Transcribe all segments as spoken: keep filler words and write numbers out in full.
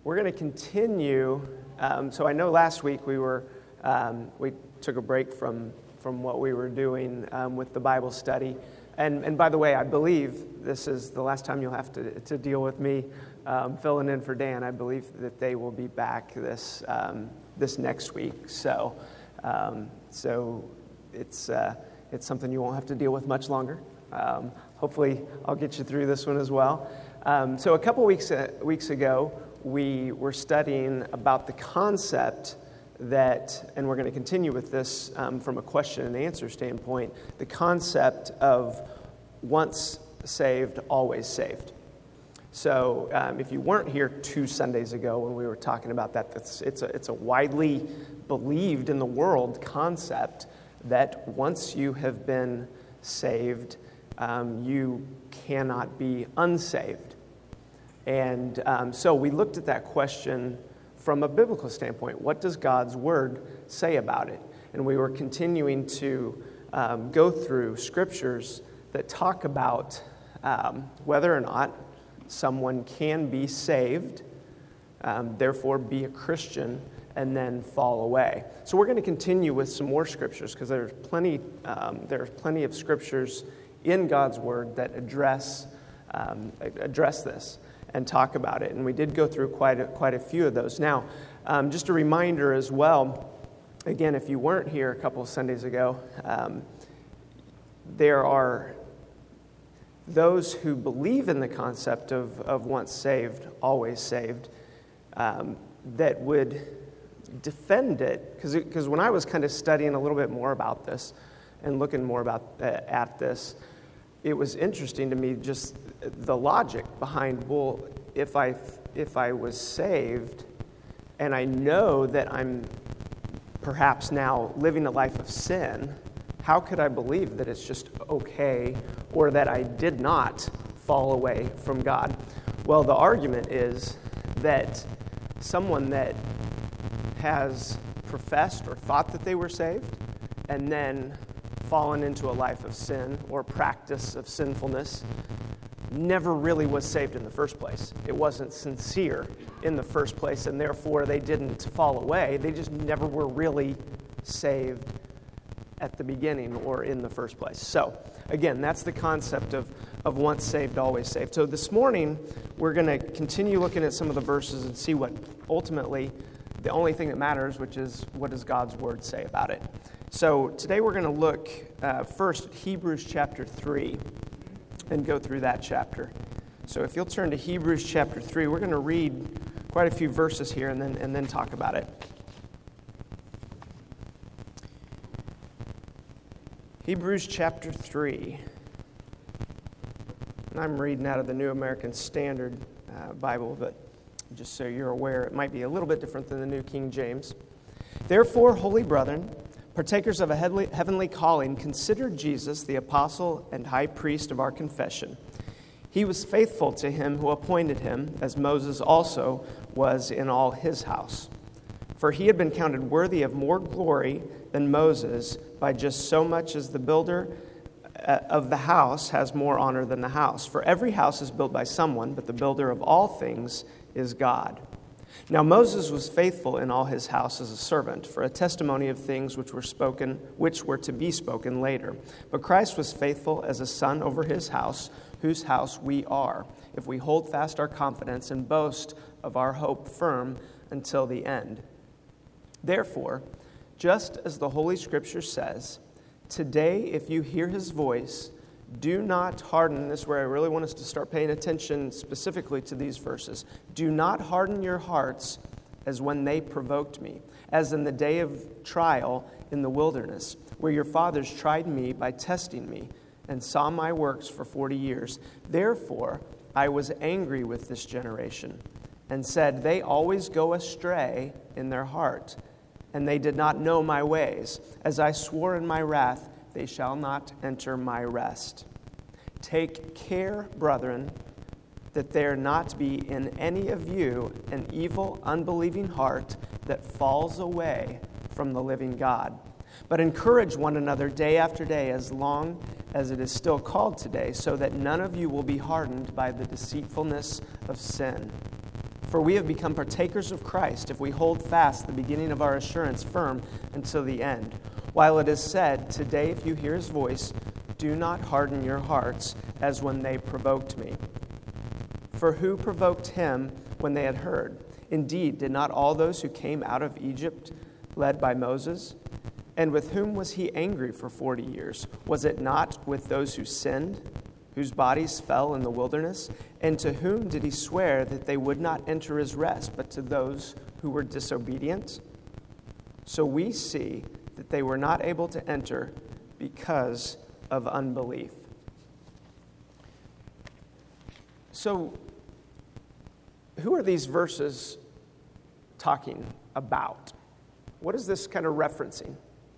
We're going to continue. Um, so I know last week we were um, we took a break from from what we were doing um, with the Bible study. And and by the way, I believe this is the last time you'll have to to deal with me um, filling in for Dan. I believe that they will be back this um, this next week. So um, so it's uh, it's something you won't have to deal with much longer. Um, hopefully, I'll get you through this one as well. Um, so a couple weeks uh, weeks ago, we were studying about the concept that, and we're going to continue with this um, from a question and answer standpoint, the concept of once saved, always saved. So um, if you weren't here two Sundays ago when we were talking about that, it's, it's, a, it's a widely believed in the world concept that once you have been saved, um, you cannot be unsaved. And um, so we looked at that question from a biblical standpoint. What does God's Word say about it? And we were continuing to um, go through scriptures that talk about um, whether or not someone can be saved, um, therefore be a Christian, and then fall away. So we're going to continue with some more scriptures because there's plenty, um, there's plenty of scriptures in God's Word that address um, address this and talk about it. And we did go through quite a, quite a few of those. Now, um, just a reminder as well, again, if you weren't here a couple of Sundays ago, um, there are those who believe in the concept of, of once saved, always saved, um, that would defend it. Because because when I was kind of studying a little bit more about this and looking more about uh, at this, it was interesting to me just the logic behind, well, if I if I was saved and I know that I'm perhaps now living a life of sin, how could I believe that it's just okay or that I did not fall away from God? Well, the argument is that someone that has professed or thought that they were saved and then fallen into a life of sin or practice of sinfulness never really was saved in the first place. It wasn't sincere in the first place, and therefore they didn't fall away. They just never were really saved at the beginning or in the first place. So, again, that's the concept of, of once saved, always saved. So this morning, we're going to continue looking at some of the verses and see what ultimately the only thing that matters, which is what does God's Word say about it. So today we're going to look uh, first at Hebrews chapter three and go through that chapter. So if you'll turn to Hebrews chapter three, we're going to read quite a few verses here and then and then talk about it. Hebrews chapter three. And I'm reading out of the New American Standard uh, Bible, but just so you're aware, it might be a little bit different than the New King James. Therefore, holy brethren, partakers of a heavenly calling, consider Jesus, the apostle and high priest of our confession. He was faithful to him who appointed him, as Moses also was in all his house. For he had been counted worthy of more glory than Moses by just so much as the builder of the house has more honor than the house. For every house is built by someone, but the builder of all things is God. Now Moses was faithful in all his house as a servant, for a testimony of things which were spoken, which were to be spoken later. But Christ was faithful as a son over his house, whose house we are, if we hold fast our confidence and boast of our hope firm until the end. Therefore, just as the Holy Scripture says, today if you hear his voice, do not harden, this is where I really want us to start paying attention specifically to these verses. Do not harden your hearts as when they provoked me, as in the day of trial in the wilderness, where your fathers tried me by testing me and saw my works for forty years. Therefore, I was angry with this generation and said, they always go astray in their heart, and they did not know my ways. As I swore in my wrath, they shall not enter my rest. Take care, brethren, that there not be in any of you an evil, unbelieving heart that falls away from the living God. But encourage one another day after day, as long as it is still called today, so that none of you will be hardened by the deceitfulness of sin. For we have become partakers of Christ if we hold fast the beginning of our assurance firm until the end. While it is said, today if you hear his voice, do not harden your hearts as when they provoked me. For who provoked him when they had heard? Indeed, did not all those who came out of Egypt led by Moses? And with whom was he angry for forty years? Was it not with those who sinned, whose bodies fell in the wilderness? And to whom did he swear that they would not enter his rest, but to those who were disobedient? So we see that they were not able to enter because of unbelief. So, who are these verses talking about? What is this kind of referencing?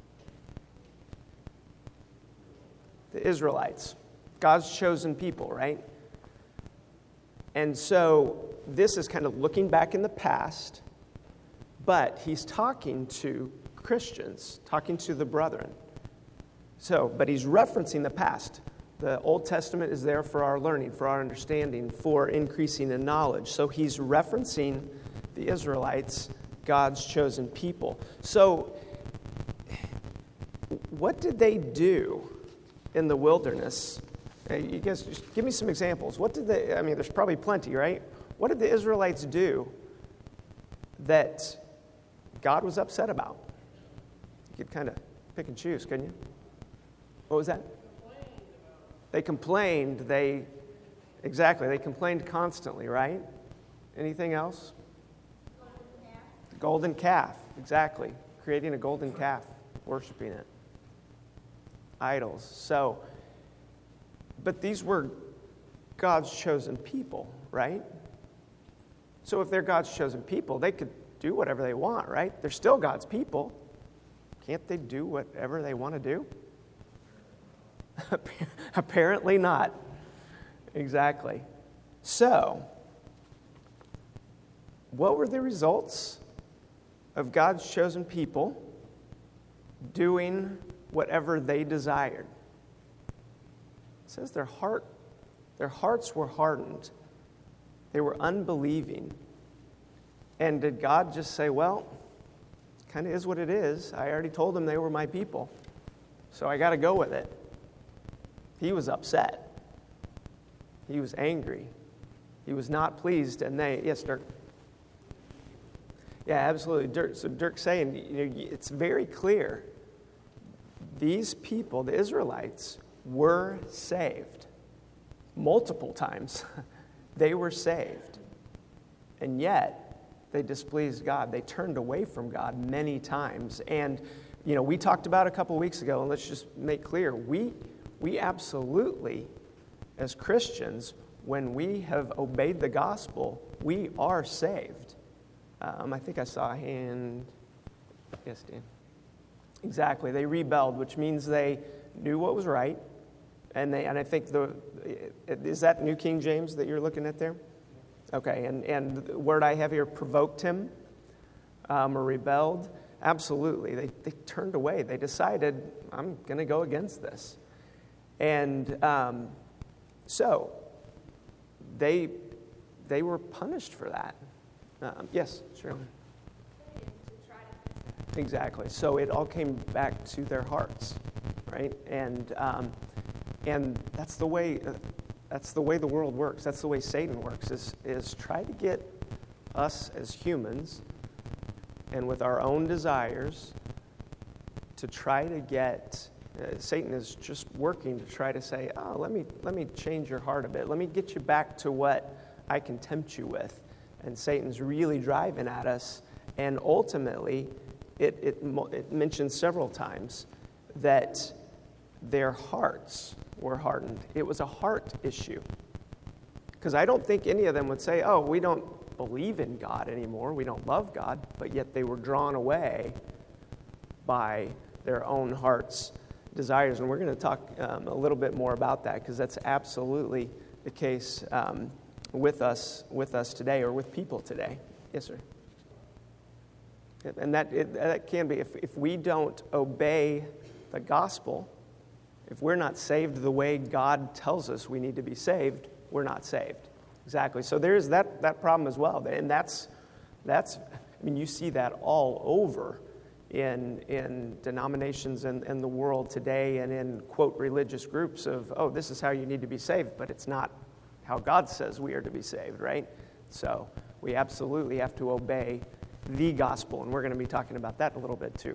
The Israelites, God's chosen people, right? And so this is kind of looking back in the past, but he's talking to Christians, talking to the brethren. So, but he's referencing the past. The Old Testament is there for our learning, for our understanding, for increasing in knowledge. So he's referencing the Israelites, God's chosen people. So what did they do in the wilderness? You guys, just give me some examples. What did they, I mean, there's probably plenty, right? What did the Israelites do that God was upset about? You could kind of pick and choose, couldn't you? What was that? They complained. They, exactly, they complained constantly, right? Anything else? Golden calf. Golden calf, exactly. Creating a golden calf, worshiping it. Idols. So, but these were God's chosen people, right? So if they're God's chosen people, they could do whatever they want, right? They're still God's people. Can't they do whatever they want to do? Apparently not. Exactly. So, what were the results of God's chosen people doing whatever they desired? It says their heart, their hearts were hardened. They were unbelieving. And did God just say, well, kind of is what it is. I already told them they were my people, so I got to go with it. He was upset. He was angry. He was not pleased, and they, yes, Dirk. Yeah, absolutely. Dirk, so Dirk's saying, you know, it's very clear. These people, the Israelites, were saved multiple times. They were saved. And yet, they displeased God. They turned away from God many times. And, you know, we talked about a couple weeks ago, and let's just make clear, we we absolutely, as Christians, when we have obeyed the gospel, we are saved. Um, I think I saw a hand. Yes, Dan. Exactly. They rebelled, which means they knew what was right. And they and I think the is that New King James that you're looking at there? Okay, and, and the word I have here, provoked him um, or rebelled. Absolutely. They, they turned away. They decided, I'm going to go against this. And um, so they they were punished for that. Um, yes, sure. Exactly. So it all came back to their hearts, right? And um, and that's the way that's the way the world works. That's the way Satan works. Is is try to get us as humans and with our own desires to try to get. Uh, Satan is just working to try to say, "Oh, let me let me change your heart a bit. Let me get you back to what I can tempt you with." And Satan's really driving at us, and ultimately. It, it, it mentions several times that their hearts were hardened. It was a heart issue. Because I don't think any of them would say, oh, we don't believe in God anymore. We don't love God. But yet they were drawn away by their own heart's desires. And we're going to talk um, a little bit more about that because that's absolutely the case um, with us, with us today or with people today. Yes, sir. And that it, that can be, if, if we don't obey the gospel, if we're not saved the way God tells us we need to be saved, we're not saved. Exactly. So there's that, that problem as well. And that's, that's, I mean, you see that all over in in denominations in, in the world today and in, quote, religious groups of, oh, this is how you need to be saved, but it's not how God says we are to be saved, right? So we absolutely have to obey the gospel, and we're going to be talking about that in a little bit too.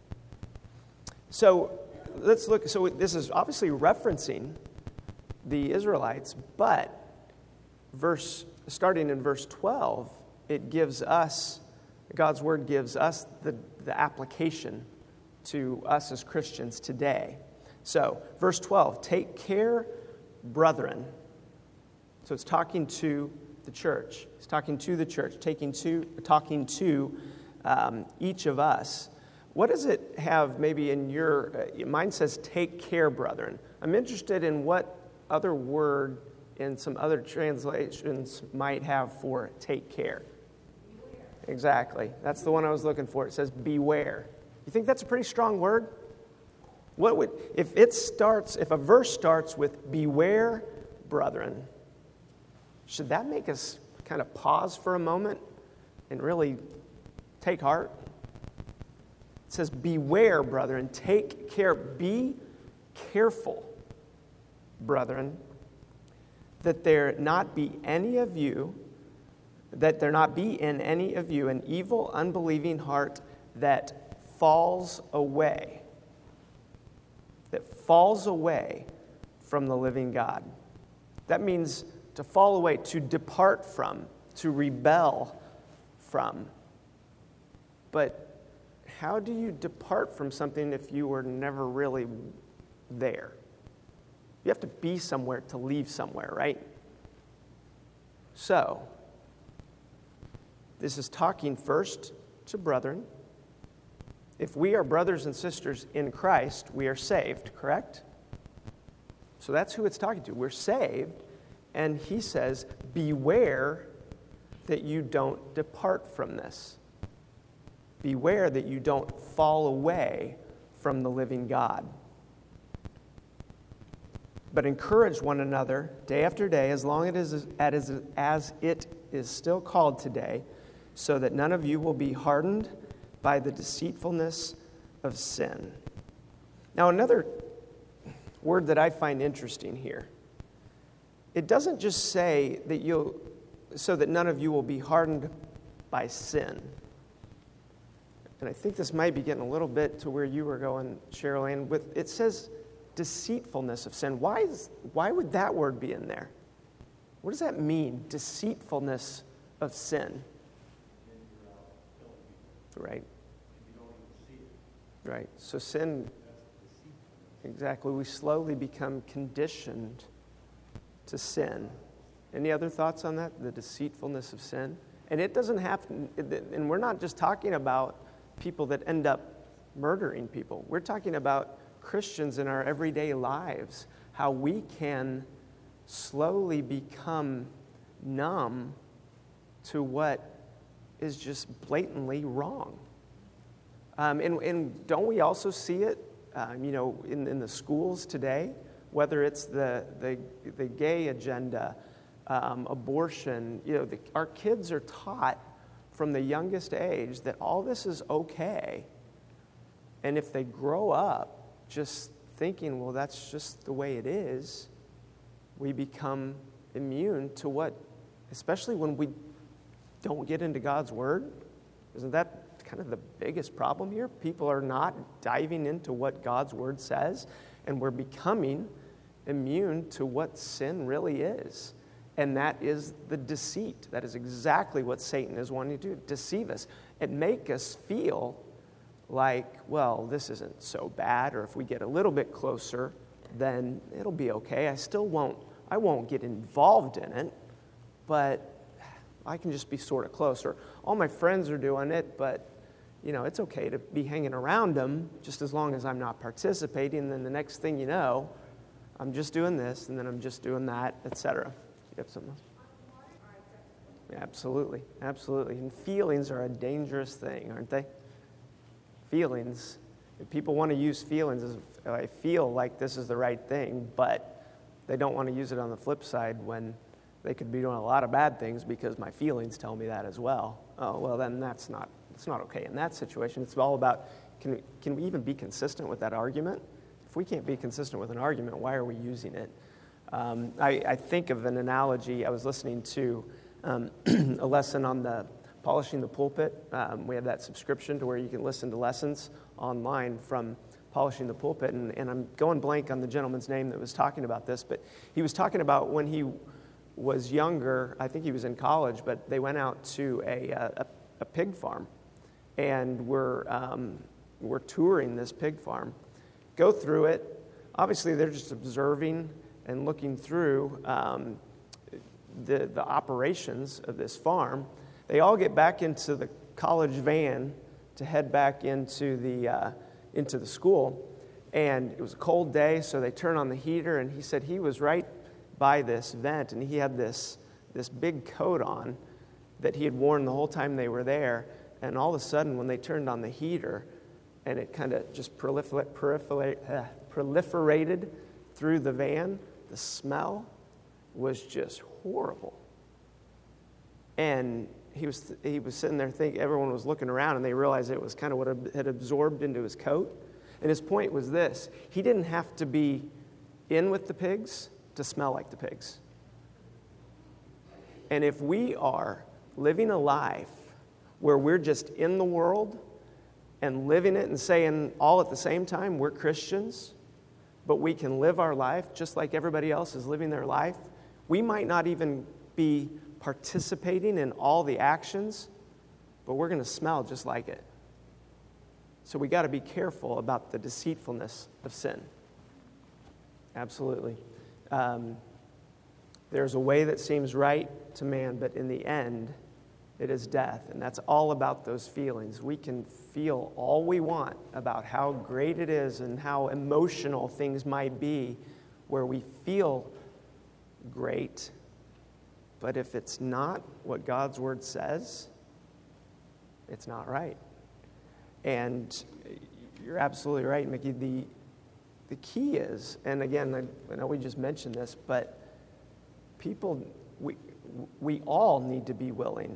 So let's look. So this is obviously referencing the Israelites, but verse starting in verse twelve, it gives us, God's word gives us the, the application to us as Christians today. So verse twelve, take care, brethren. So it's talking to the church. It's talking to the church, taking to, talking to um, each of us. What does it have maybe in your, uh, mine says take care, brethren. I'm interested in what other word in some other translations might have for take care. Beware. Exactly. That's the one I was looking for. It says beware. You think that's a pretty strong word? What would, if it starts, if a verse starts with beware, brethren, should that make us kind of pause for a moment and really take heart? It says, beware, brethren, take care, be careful, brethren, that there not be any of you, that there not be in any of you an evil, unbelieving heart that falls away, that falls away from the living God. That means to fall away, to depart from, to rebel from. But how do you depart from something if you were never really there? You have to be somewhere to leave somewhere, right? So, this is talking first to brethren. If we are brothers and sisters in Christ, we are saved, correct? So that's who it's talking to. We're saved. And he says, beware that you don't depart from this. Beware that you don't fall away from the living God. But encourage one another day after day, as long as it is still called today, so that none of you will be hardened by the deceitfulness of sin. Now, another word that I find interesting here, it doesn't just say that you'll, so that none of you will be hardened by sin. And I think this might be getting a little bit to where you were going, Cheryl Ann, with, it says deceitfulness of sin. Why is, why would that word be in there? What does that mean, deceitfulness of sin? Right. Right. So sin, exactly, we slowly become conditioned to sin. Any other thoughts on that? The deceitfulness of sin? And it doesn't have to, and we're not just talking about people that end up murdering people. We're talking about Christians in our everyday lives, how we can slowly become numb to what is just blatantly wrong. Um, and, and don't we also see it, um, you know, in, in the schools today, whether it's the, the, the gay agenda, um, abortion, you know, the, our kids are taught from the youngest age that all this is okay. And if they grow up just thinking, well, that's just the way it is, we become immune to what, especially when we don't get into God's Word. Isn't that kind of the biggest problem here? People are not diving into what God's Word says, and we're becoming immune to what sin really is. And that is the deceit. That is exactly what Satan is wanting to do, deceive us and make us feel like, well, this isn't so bad, or if we get a little bit closer, then it'll be okay. I still won't, I won't get involved in it, but I can just be sort of closer. All my friends are doing it, but, you know, it's okay to be hanging around them just as long as I'm not participating. And then the next thing you know, I'm just doing this, and then I'm just doing that, et cetera. You have something else? Yeah, absolutely, absolutely. And feelings are a dangerous thing, aren't they? Feelings. If people want to use feelings as, I feel like this is the right thing, but they don't want to use it on the flip side when They could be doing a lot of bad things because my feelings tell me that as well. Oh, well, then that's not that's not okay in that situation. It's all about, can we, can we even be consistent with that argument? If we can't be consistent with an argument, why are we using it? Um, I, I think of an analogy. I was listening to um, a lesson on the Polishing the Pulpit. Um, we have that subscription to where you can listen to lessons online from Polishing the Pulpit, and, and I'm going blank on the gentleman's name that was talking about this, but he was talking about when he was younger. I think he was in college, but they went out to a a, a pig farm, and were um, were touring this pig farm. Go through it. Obviously, they're just observing and looking through um, the the operations of this farm. They all get back into the college van to head back into the uh, into the school, and it was a cold day, so they turn on the heater, and he said he was right by this vent, and he had this this big coat on that he had worn the whole time they were there, and all of a sudden when they turned on the heater, and it kind of just prolifer- prolifer- uh, proliferated through the van, the smell was just horrible. And he was he was sitting there thinking, everyone was looking around, and they realized it was kind of what had absorbed into his coat. And his point was this: he didn't have to be in with the pigs to smell like the pigs. And if we are living a life where we're just in the world and living it and saying all at the same time we're Christians, but we can live our life just like everybody else is living their life, we might not even be participating in all the actions, but we're going to smell just like it. So we got to be careful about the deceitfulness of sin. Absolutely. Um, there's a way that seems right to man, but in the end, it is death. And that's all about those feelings. We can feel all we want about how great it is and how emotional things might be where we feel great. But if it's not what God's word says, it's not right. And you're absolutely right, Mickey. The, the key is, and again, I, I know we just mentioned this, but people, we, we all need to be willing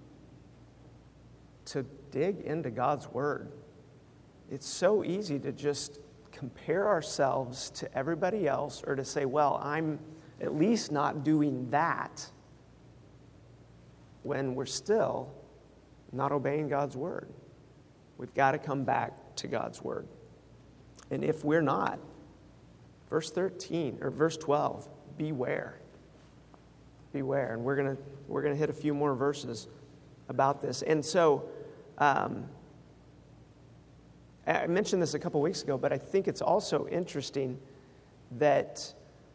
to dig into God's word. It's so easy to just compare ourselves to everybody else, or to say, well, I'm at least not doing that, when we're still not obeying God's word. We've got to come back to God's word. And if we're not, verse thirteen or verse twelve, beware. Beware. And we're gonna we're gonna hit a few more verses about this. And so um, I mentioned this a couple weeks ago, but I think it's also interesting that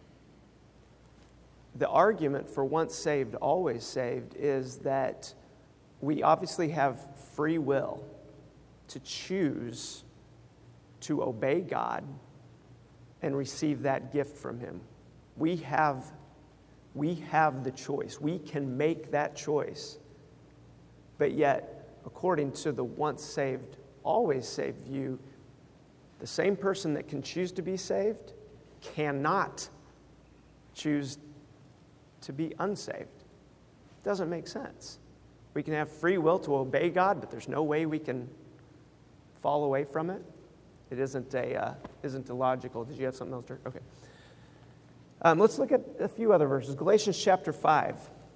the argument for once saved, always saved is that we obviously have free will to choose to obey God and receive that gift from Him. We have, we have the choice. We can make that choice. But yet, according to the once saved, always saved view, the same person that can choose to be saved cannot choose to be unsaved. It doesn't make sense. We can have free will to obey God, but there's no way we can fall away from it. It isn't a uh, isn't a logical. Did you have something else, Dirk? Okay. Um, let's look at a few other verses. Galatians chapter five.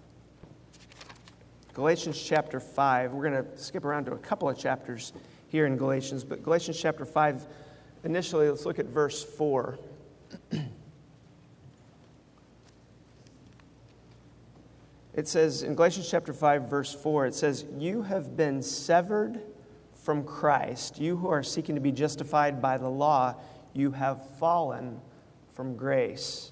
Galatians chapter five. We're going to skip around to a couple of chapters here in Galatians, but Galatians chapter five. Initially, let's look at verse four. It says in Galatians chapter five, verse four, it says, "You have been severed from Christ. You who are seeking to be justified by the law, you have fallen from grace."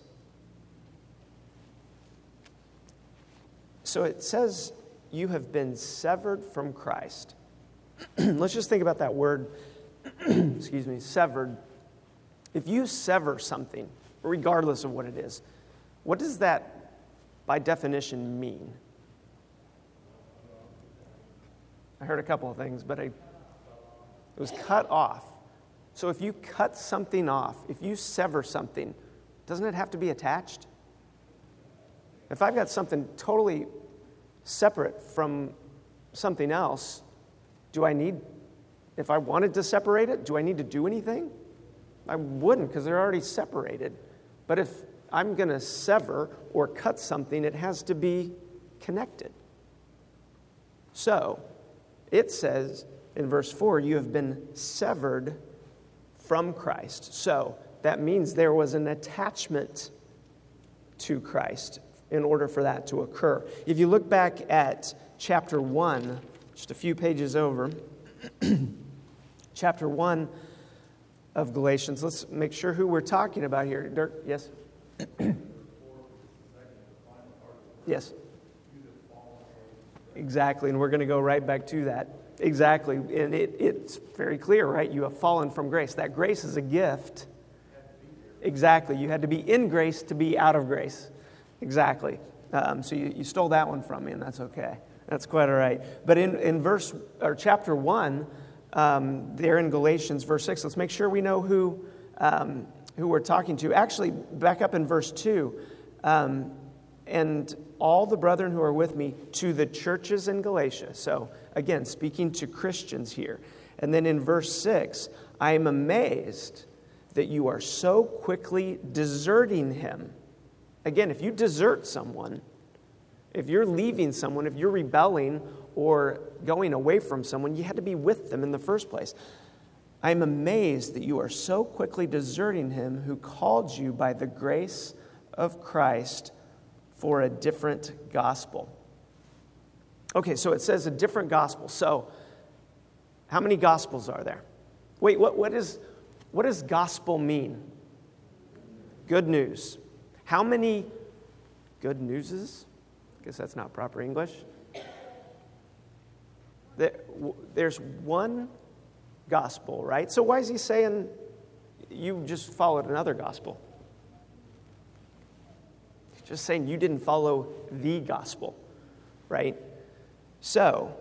So it says you have been severed from Christ. Let's just think about that word, excuse me, severed. If you sever something, regardless of what it is, what does that by definition mean? I heard a couple of things, but I, it was cut off. So if you cut something off, if you sever something, doesn't it have to be attached? If I've got something totally separate from something else, do I need, if I wanted to separate it, do I need to do anything? I wouldn't, because they're already separated. But if I'm going to sever or cut something, it has to be connected. So, it says in verse four, you have been severed from Christ. So, that means there was an attachment to Christ in order for that to occur. If you look back at chapter one, just a few pages over, chapter one of Galatians, let's make sure who we're talking about here. Dirk, yes? Yes. Exactly, and we're going to go right back to that. Exactly, and it, it's very clear, right? You have fallen from grace. That grace is a gift. Exactly, you had to be in grace to be out of grace. Exactly. Um, so you, you stole that one from me, and that's okay. That's quite all right. But in, in verse or chapter one, um, there in Galatians, verse six, let's make sure we know who um, who we're talking to. Actually, back up in verse two, um, and all the brethren who are with me to the churches in Galatia. So again, speaking to Christians here. And then in verse six, I am amazed that you are so quickly deserting him. Again, if you desert someone, if you're leaving someone, if you're rebelling or going away from someone, you had to be with them in the first place. I am amazed that you are so quickly deserting him who called you by the grace of Christ for a different gospel. Okay, so it says a different gospel. So, how many gospels are there? Wait, what, what, is, what does gospel mean? Good news. How many good newses? I guess that's not proper English. There, there's one gospel, right? So why is he saying you just followed another gospel? He's just saying you didn't follow the gospel, right? So,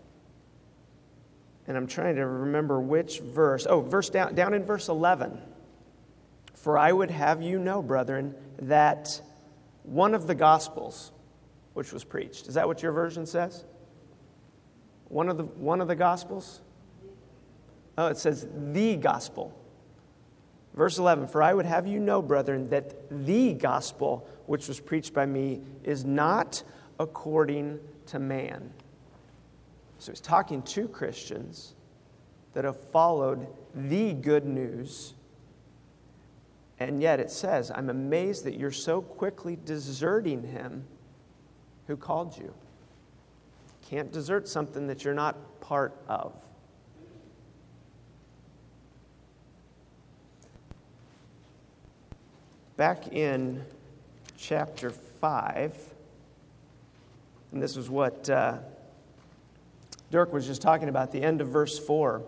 and I'm trying to remember which verse. Oh, verse down, down in verse eleven. For I would have you know, brethren, that one of the gospels which was preached. Is that what your version says? One of the one of the gospels? Oh, it says the gospel. Verse eleven, for I would have you know, brethren, that the gospel which was preached by me is not according to man. So he's talking to Christians that have followed the good news. And yet it says, I'm amazed that you're so quickly deserting him who called you. Can't desert something that you're not part of. Back in chapter five, and this is what uh, Dirk was just talking about, the end of verse four.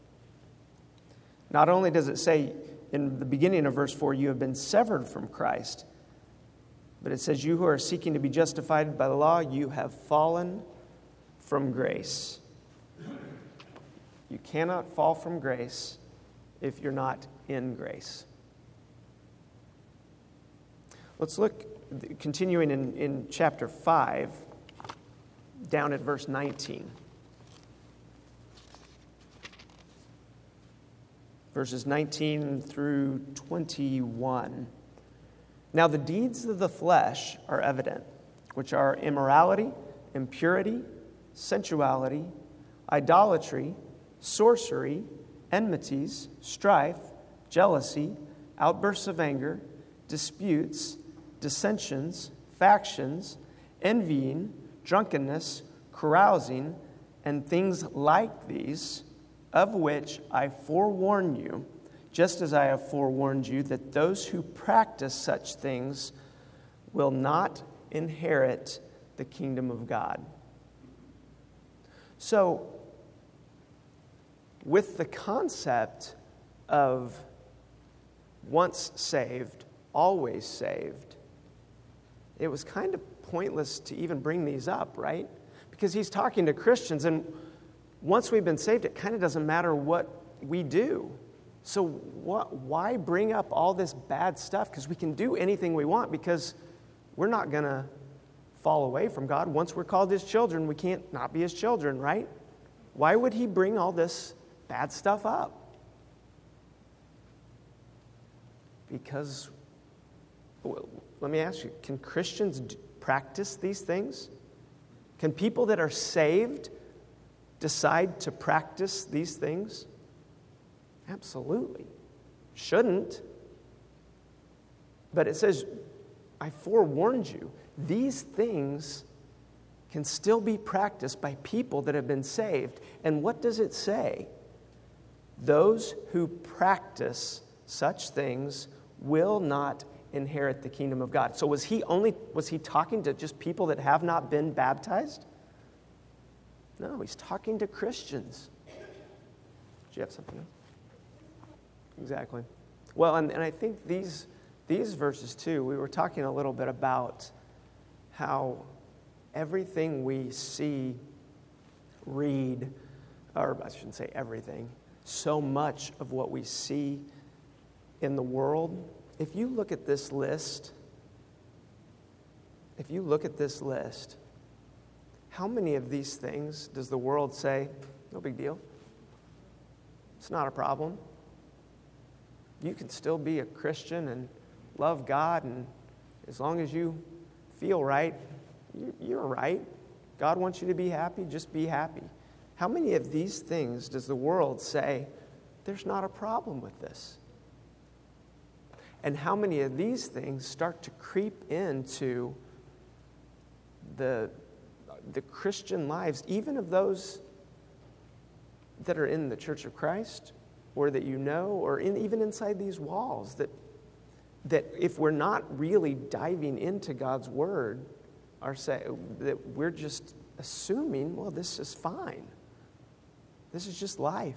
Not only does it say in the beginning of verse four, you have been severed from Christ, but it says, you who are seeking to be justified by the law, you have fallen from grace. You cannot fall from grace if you're not in grace. Let's look, continuing in, in chapter five, down at verse nineteen. Verses nineteen through twenty-one. Now the deeds of the flesh are evident, which are immorality, impurity, sensuality, idolatry, sorcery, enmities, strife, jealousy, outbursts of anger, disputes, dissensions, factions, envying, drunkenness, carousing, and things like these, of which I forewarn you, just as I have forewarned you, that those who practice such things will not inherit the kingdom of God. So, with the concept of once saved, always saved, it was kind of pointless to even bring these up, right? Because he's talking to Christians, and once we've been saved, it kind of doesn't matter what we do. So what, why bring up all this bad stuff? Because we can do anything we want because we're not going to fall away from God. Once we're called his children, we can't not be his children, right? Why would he bring all this bad stuff up? Because, well, let me ask you, can Christians d- practice these things? Can people that are saved decide to practice these things? Absolutely. Shouldn't. But it says, I forewarned you, these things can still be practiced by people that have been saved. And what does it say? Those who practice such things will not inherit the kingdom of God. So was he only was he talking to just people that have not been baptized? No, he's talking to Christians. Do you have something else? Exactly. Well, and, and I think these these verses too, we were talking a little bit about how everything we see, read, or I shouldn't say everything, so much of what we see in the world, if you look at this list, if you look at this list, how many of these things does the world say, no big deal? It's not a problem. You can still be a Christian and love God, and as long as you feel right, you're right. God wants you to be happy, just be happy. How many of these things does the world say, there's not a problem with this? And how many of these things start to creep into the, the Christian lives, even of those that are in the Church of Christ, or that you know, or in, even inside these walls, that, that if we're not really diving into God's Word, are say, that we're just assuming, well, this is fine. This is just life.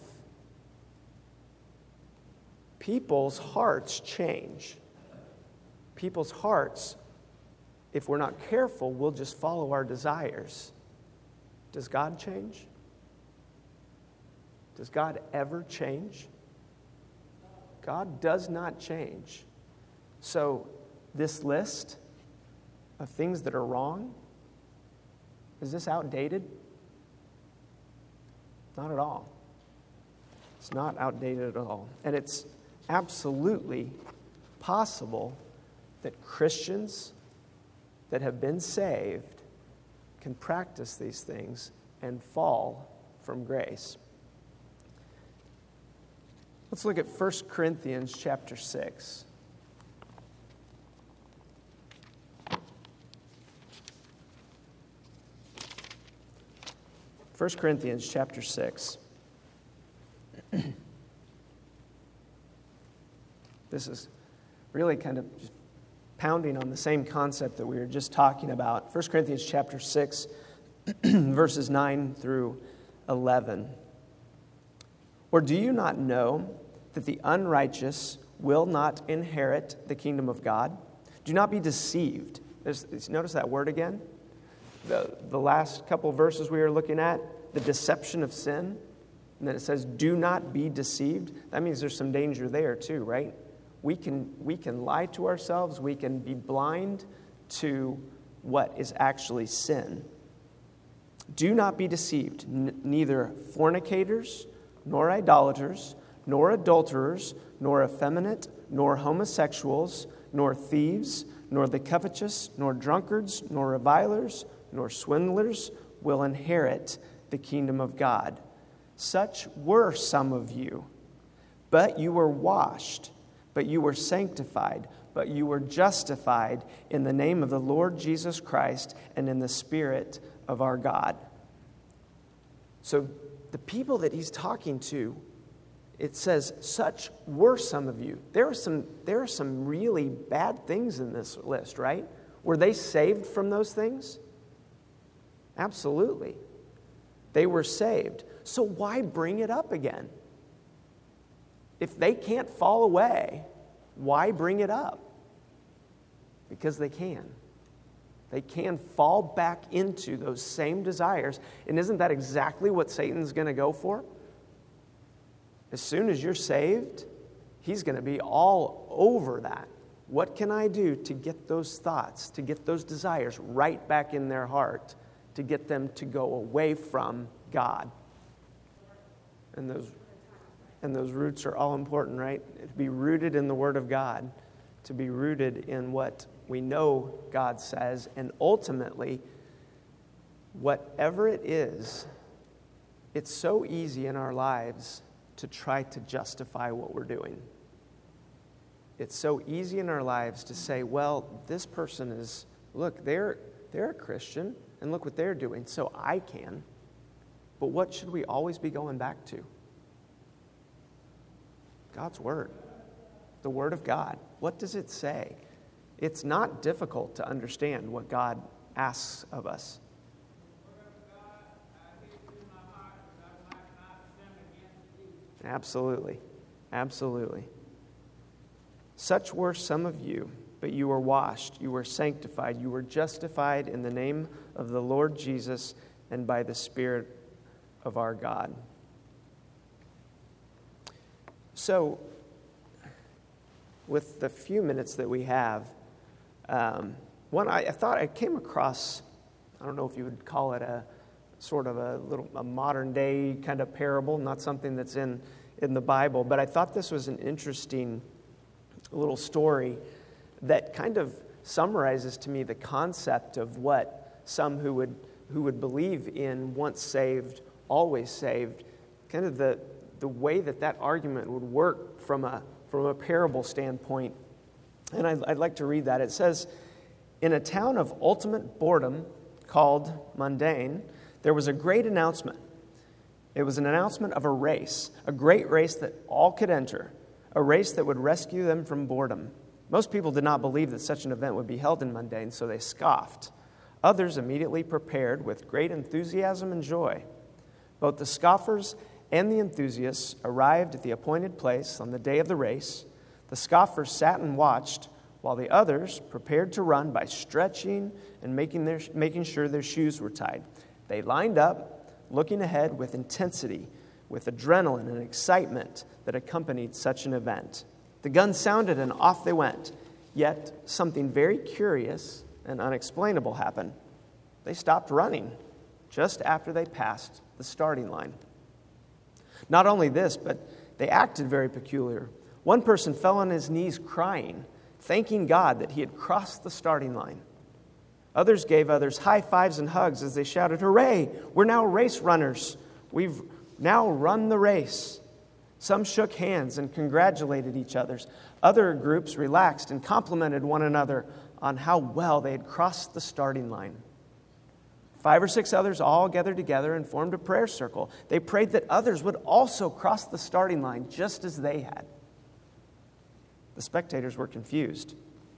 People's hearts change. People's hearts, if we're not careful, will just follow our desires. Does God change? Does God ever change? God does not change. So this list of things that are wrong, is this outdated? Not at all. It's not outdated at all. And it's absolutely possible that Christians that have been saved can practice these things and fall from grace. Let's look at First Corinthians chapter six. First Corinthians chapter six. This is really kind of just pounding on the same concept that we were just talking about. First Corinthians chapter six, verses nine through eleven. Or do you not know that the unrighteous will not inherit the kingdom of God? Do not be deceived. There's, notice that word again? The, the last couple of verses we were looking at, the deception of sin. And then it says, do not be deceived. That means there's some danger there too, right? We can, we can lie to ourselves. We can be blind to what is actually sin. Do not be deceived. N- neither fornicators, nor idolaters, nor adulterers, nor effeminate, nor homosexuals, nor thieves, nor the covetous, nor drunkards, nor revilers, nor swindlers will inherit the kingdom of God. Such were some of you. But you were washed, but you were sanctified, but you were justified in the name of the Lord Jesus Christ and in the Spirit of our God. So the people that he's talking to, it says, such were some of you. There are some, there are some really bad things in this list, right? Were they saved from those things? Absolutely. They were saved. So why bring it up again? If they can't fall away, why bring it up? Because they can. They can fall back into those same desires. And isn't that exactly what Satan's going to go for? As soon as you're saved, he's going to be all over that. What can I do to get those thoughts, to get those desires right back in their heart, to get them to go away from God? And those, and those roots are all important, right? To be rooted in the Word of God, to be rooted in what we know God says, and ultimately, whatever it is, it's so easy in our lives to try to justify what we're doing. It's so easy in our lives to say, well, this person is, look, they're they're a Christian, and look what they're doing, so I can. But what should we always be going back to? God's Word. The Word of God. What does it say? It's not difficult to understand what God asks of us. Absolutely. Absolutely. Such were some of you, but you were washed, you were sanctified, you were justified in the name of the Lord Jesus and by the Spirit of our God. So, with the few minutes that we have, um, one I, I thought I came across, I don't know if you would call it a sort of a little a modern day kind of parable, not something that's in, in the Bible, but I thought this was an interesting little story that kind of summarizes to me the concept of what some who would who would believe in once saved, always saved, kind of the the way that that argument would work from a from a parable standpoint. And I'd, I'd like to read that. It says, in a town of ultimate boredom called Mundane, there was a great announcement. It was an announcement of a race, a great race that all could enter, a race that would rescue them from boredom. Most people did not believe that such an event would be held in Mundane, so they scoffed. Others immediately prepared with great enthusiasm and joy. Both the scoffers and the enthusiasts arrived at the appointed place on the day of the race. The scoffers sat and watched, while the others prepared to run by stretching and making their, making sure their shoes were tied. They lined up, looking ahead with intensity, with adrenaline and excitement that accompanied such an event. The gun sounded and off they went. Yet something very curious and unexplainable happened. They stopped running just after they passed the starting line. Not only this, but they acted very peculiar. One person fell on his knees crying, thanking God that he had crossed the starting line. Others gave others high fives and hugs as they shouted, "Hooray! We're now race runners. We've now run the race." Some shook hands and congratulated each other. Other groups relaxed and complimented one another on how well they had crossed the starting line. Five or six others all gathered together and formed a prayer circle. They prayed that others would also cross the starting line just as they had. The spectators were confused.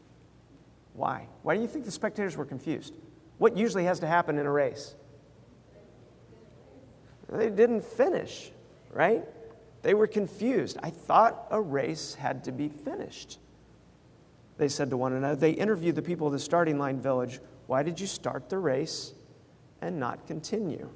Why? Why do you think the spectators were confused? What usually has to happen in a race? They didn't finish, right? They were confused. I thought a race had to be finished. They said to one another. They interviewed the people of the starting line village. Why did you start the race and not continue?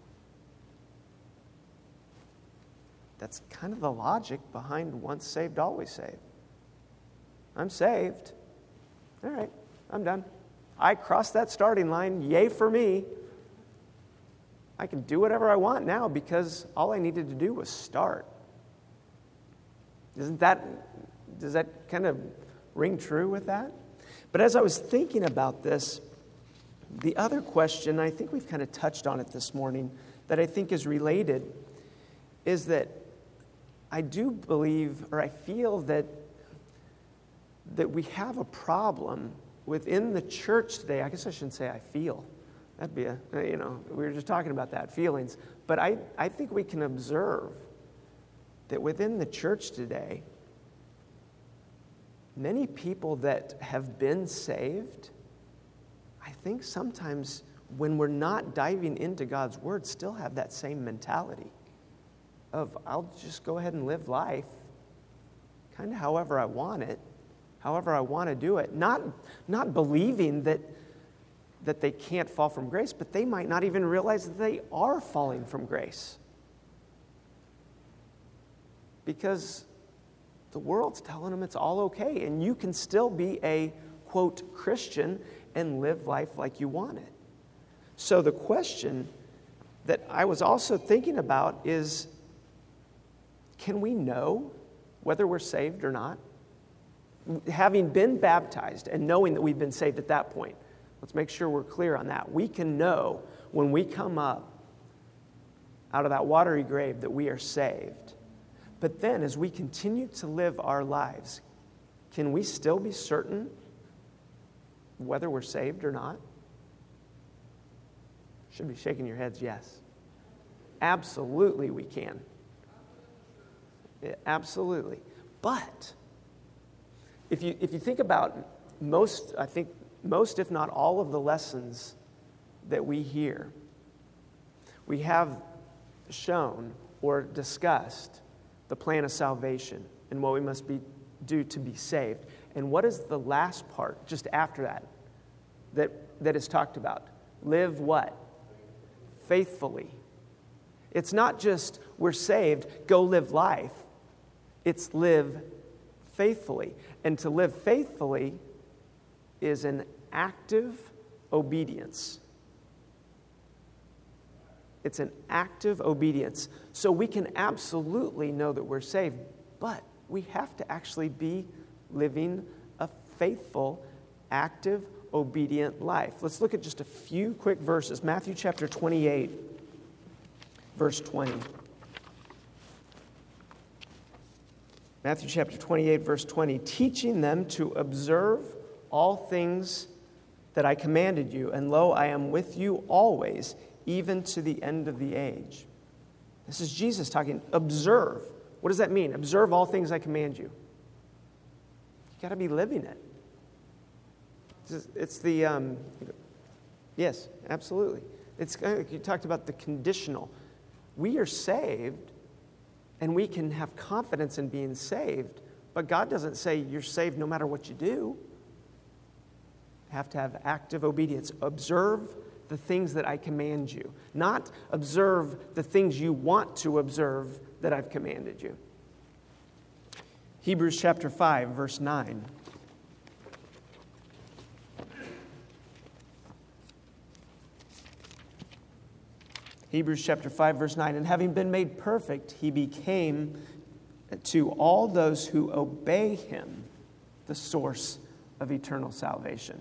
That's kind of the logic behind once saved, always saved. I'm saved. All right, I'm done. I crossed that starting line. Yay for me. I can do whatever I want now because all I needed to do was start. Isn't that, does that kind of ring true with that? But as I was thinking about this, the other question, I think we've kind of touched on it this morning, that I think is related, is that I do believe, or I feel that that we have a problem within the church today. I guess I shouldn't say I feel. That'd be a, you know, we were just talking about that, feelings. But I, I think we can observe that within the church today, many people that have been saved, I think sometimes when we're not diving into God's Word, still have that same mentality of, I'll just go ahead and live life kind of however I want it, however I want to do it. Not, not believing that, that they can't fall from grace, but they might not even realize that they are falling from grace. Because the world's telling them it's all okay, and you can still be a, quote, Christian and live life like you want it. So the question that I was also thinking about is, can we know whether we're saved or not? Having been baptized and knowing that we've been saved at that point, let's make sure we're clear on that. We can know when we come up out of that watery grave that we are saved. But then as we continue to live our lives, can we still be certain whether we're saved or not? Should be shaking your heads, yes. Absolutely we can. Yeah, absolutely. But if you if you think about most, I think most, if not all, of the lessons that we hear, we have shown or discussed the plan of salvation and what we must be do to be saved. And what is the last part just after that that that is talked about? Live what? Faithfully. It's not just we're saved, go live life. It's live faithfully. And to live faithfully is an active obedience. It's an active obedience. So we can absolutely know that we're saved, but we have to actually be living a faithful, active, obedient life. Let's look at just a few quick verses. Matthew chapter twenty-eight, verse twenty. Matthew chapter twenty-eight, verse twenty. Teaching them to observe all things that I commanded you, and lo, I am with you always, even to the end of the age. This is Jesus talking. Observe. What does that mean? Observe all things I command you. You got to be living it. It's the, um, yes, absolutely. It's you talked about the conditional. We are saved, and we can have confidence in being saved, but God doesn't say you're saved no matter what you do. You have to have active obedience. Observe the things that I command you, not observe the things you want to observe that I've commanded you. Hebrews chapter five, verse nine. Hebrews chapter five, verse nine. And having been made perfect, he became to all those who obey him the source of eternal salvation.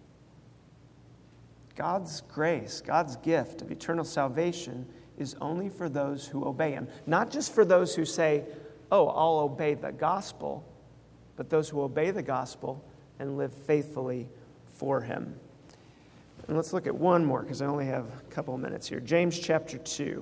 God's grace, God's gift of eternal salvation is only for those who obey him. Not just for those who say, oh, I'll obey the gospel, but those who obey the gospel and live faithfully for him. And let's look at one more, because I only have a couple of minutes here. James chapter two.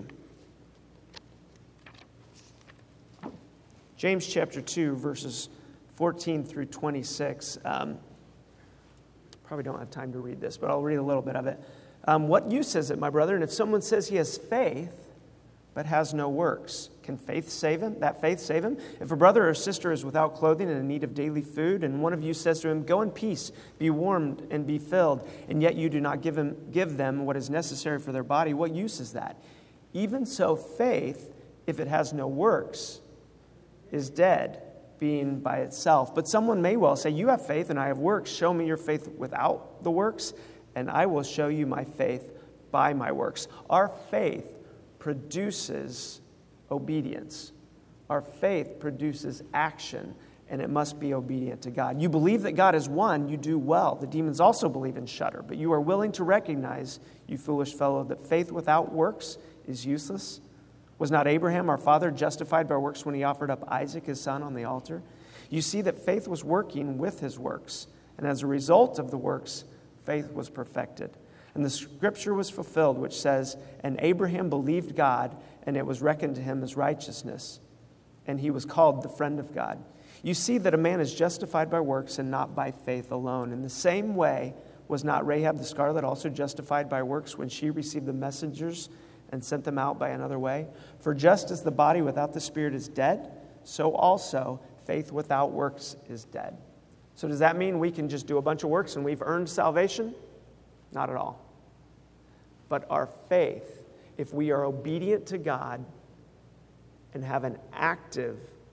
James chapter two, verses fourteen through twenty-six. Um, probably don't have time to read this, but I'll read a little bit of it. Um, what use is it, my brother? And if someone says he has faith, but has no works, can faith save him? That faith save him? If a brother or sister is without clothing and in need of daily food, and one of you says to him, go in peace, be warmed and be filled, and yet you do not give him give them what is necessary for their body, what use is that? Even so, faith, if it has no works, is dead, being by itself. But someone may well say, you have faith and I have works. Show me your faith without the works, and I will show you my faith by my works. Our faith produces obedience. Our faith produces action, and it must be obedient to God. You believe that God is one, you do well. The demons also believe and shudder, but you are willing to recognize, you foolish fellow, that faith without works is useless. Was not Abraham, our father, justified by works when he offered up Isaac, his son, on the altar? You see that faith was working with his works, and as a result of the works, faith was perfected. And the scripture was fulfilled, which says, and Abraham believed God, and it was reckoned to him as righteousness, and he was called the friend of God. You see that a man is justified by works and not by faith alone. In the same way, was not Rahab the harlot also justified by works when she received the messengers and sent them out by another way? For just as the body without the spirit is dead, so also faith without works is dead. So does that mean we can just do a bunch of works and we've earned salvation? Not at all. But our faith, if we are obedient to God and have an active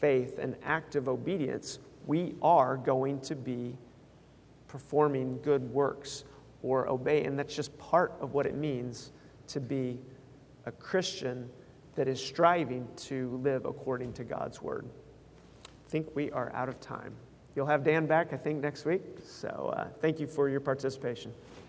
faith and active obedience, we are going to be performing good works or obey. And that's just part of what it means to be a Christian that is striving to live according to God's word. I think we are out of time. You'll have Dan back, I think, next week. So uh, thank you for your participation.